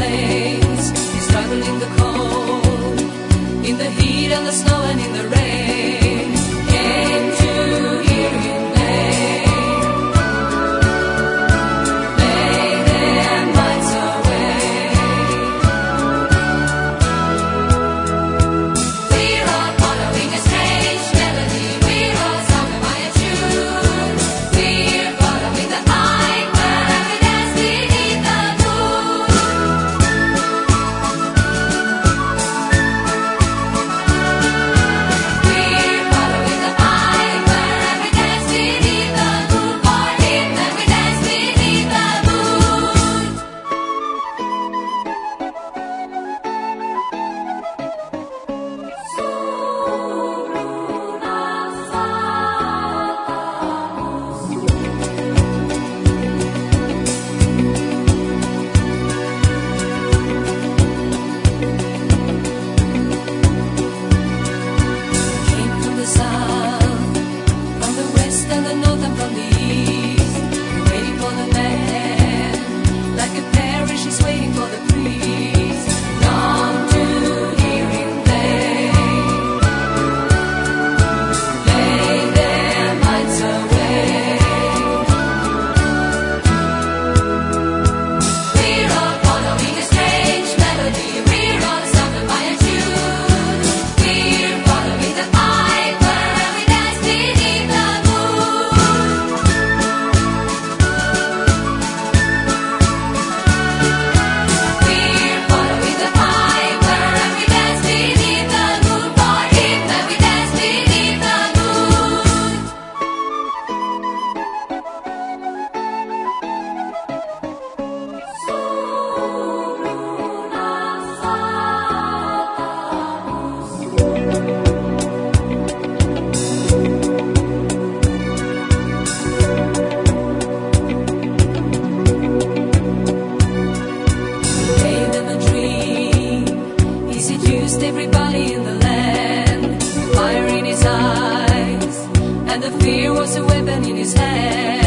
flames. He struggled in the cold, in the heat and the snow and in the rain. Came to hear him play their minds away. We're all following a strange melody. We're all sung by a tune. We're following the light where we dance beneath the moon. We're following the light where we dance beneath the moon. For him that we dance beneath the moon. Came from the south, from the west and the north and from the east. Waiting for the man, like a parish is waiting for the priest. Come to hear him play their minds away. We're all following a strange melody. We're all sung by a tune. We're following the light where we dance beneath the moon. We're following the light where we dance beneath the moon. For him that we dance beneath the moon. Gave them a dream. He seduced everybody in the land. Fire in his eyes, and the fear was a weapon in his hand.